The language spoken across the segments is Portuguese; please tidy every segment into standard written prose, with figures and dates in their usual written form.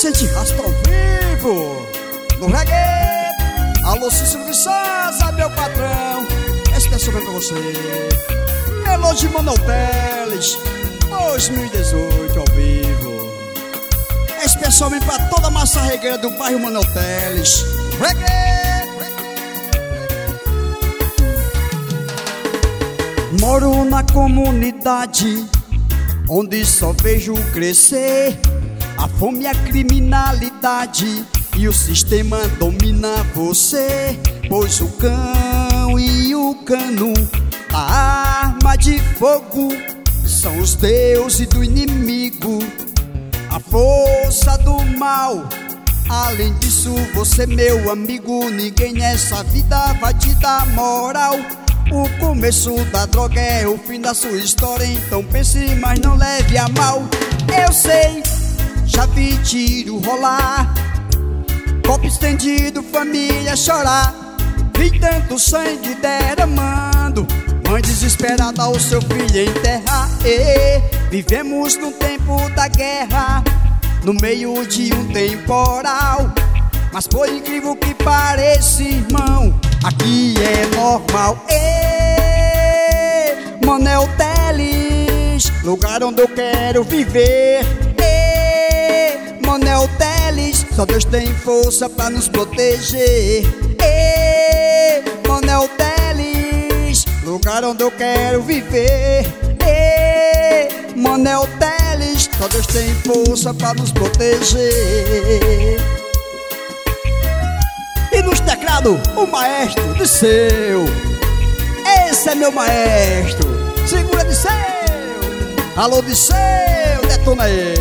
Vicente Rasta ao vivo no reggae. Alô, Cícero Viçosa, meu patrão, especialmente pra você. Melody Manuel Teles 2018 ao vivo, especialmente pra toda a massa regueira do bairro Manuel Teles. Reggae. Moro na comunidade onde só vejo crescer a fome e a criminalidade, e o sistema domina você, pois o cão e o cano, a arma de fogo, são os deuses do inimigo, a força do mal. Além disso, você, meu amigo, ninguém nessa vida vai te dar moral. O começo da droga é o fim da sua história, então pense, mas não leve a mal. Eu sei, já vi tiro rolar, copo estendido, família chorar, vi tanto sangue derramando, mãe desesperada o seu filho enterrar. Vivemos no tempo da guerra, no meio de um temporal, mas por incrível que pareça, irmão, aqui é normal. Manuel Teles, lugar onde eu quero viver. Manuel Teles, só Deus tem força pra nos proteger. Manuel Teles, lugar onde eu quero viver. Manuel Teles, só Deus tem força pra nos proteger. E nos teclados, o maestro Disseu. Esse é meu maestro, segura Disseu. Alô Disseu, detona aí.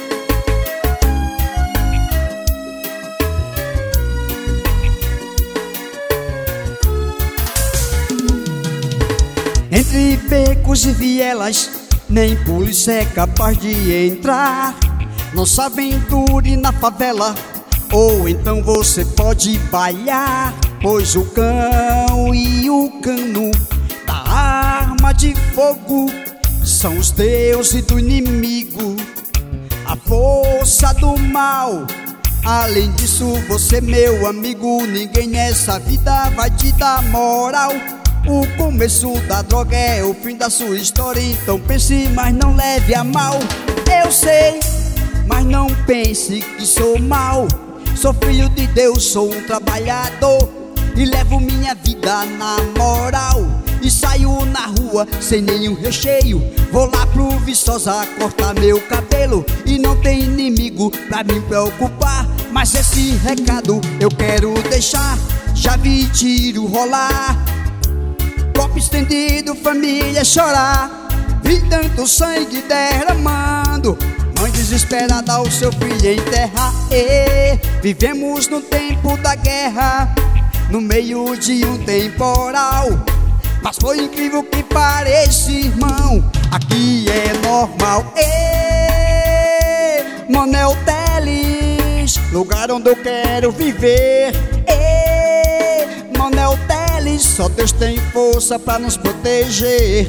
Entre becos e vielas, nem polícia é capaz de entrar. Não se aventure na favela, ou então você pode bailar, pois o cão e o cano, da arma de fogo, são os deuses do inimigo, a força do mal. Além disso, você, meu amigo, ninguém nessa vida vai te dar moral. O começo da droga é o fim da sua história, então pense, mas não leve a mal. Eu sei, mas não pense que sou mal. Sou filho de Deus, sou um trabalhador e levo minha vida na moral. E saio na rua sem nenhum recheio, vou lá pro Viçosa cortar meu cabelo, e não tem inimigo pra me preocupar. Mas esse recado eu quero deixar, já vi tiro rolar, copo estendido, família chorar, vi tanto sangue derramando, mãe desesperada o seu filho enterrar. Vivemos no tempo da guerra, no meio de um temporal, mas por incrível que pareça, irmão, aqui é normal. Manuel Teles, lugar onde eu quero viver. Manuel Teles, só Deus tem força pra nos proteger.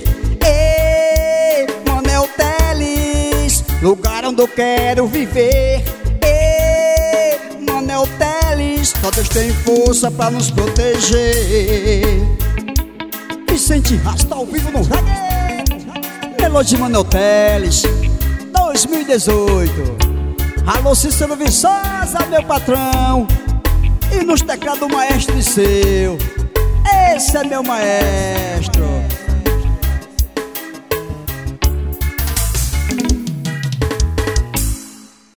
Manuel Teles, lugar onde eu quero viver. Manuel Teles, só Deus tem força pra nos proteger. Vicente Rasta ao vivo no reggae. Melody Manuel Teles 2018. Alô Cícero Viçosa, meu patrão, e nos teclados o maestro Disseu. Esse é meu maestro.